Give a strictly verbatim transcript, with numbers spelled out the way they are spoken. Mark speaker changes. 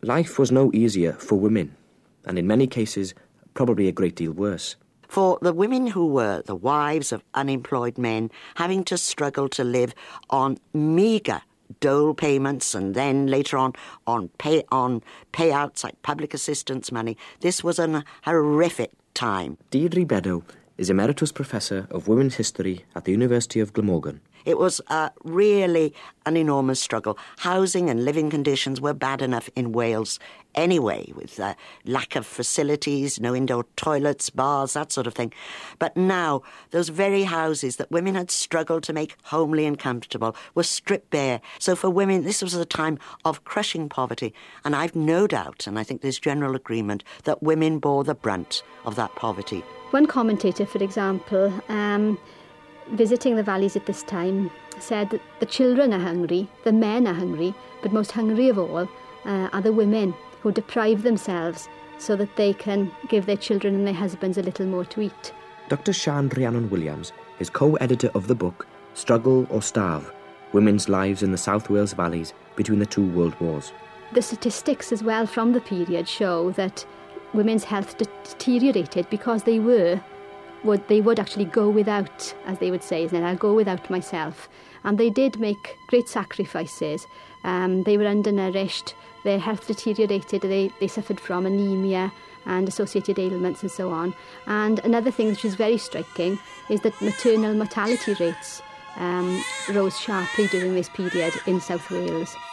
Speaker 1: Life was no easier for women, and in many cases, probably a great deal worse.
Speaker 2: For the women who were the wives of unemployed men, having to struggle to live on meagre dole payments and then later on on pay on payouts like public assistance money, this was a horrific time.
Speaker 1: Deirdre Beddow is Emeritus Professor of Women's History at the University of Glamorgan.
Speaker 2: It was uh, really an enormous struggle. Housing and living conditions were bad enough in Wales anyway, with uh, lack of facilities, no indoor toilets, bars, that sort of thing. But now, those very houses that women had struggled to make homely and comfortable were stripped bare. So for women, this was a time of crushing poverty. And I've no doubt, and I think there's general agreement, that women bore the brunt of that poverty.
Speaker 3: One commentator, for example, um, visiting the valleys at this time, said that the children are hungry, the men are hungry, but most hungry of all uh, are the women who deprive themselves so that they can give their children and their husbands a little more to eat.
Speaker 1: Doctor Sian Rhiannon Williams is co-editor of the book Struggle or Starve, Women's Lives in the South Wales Valleys Between the Two World Wars.
Speaker 3: The statistics as well from the period show that women's health deteriorated because they were would they would actually go without, as they would say, isn't it? I'll go without myself. And they did make great sacrifices. Um, they were undernourished, their health deteriorated, they, they suffered from anemia and associated ailments and so on. And another thing which is very striking is that maternal mortality rates um, rose sharply during this period in South Wales.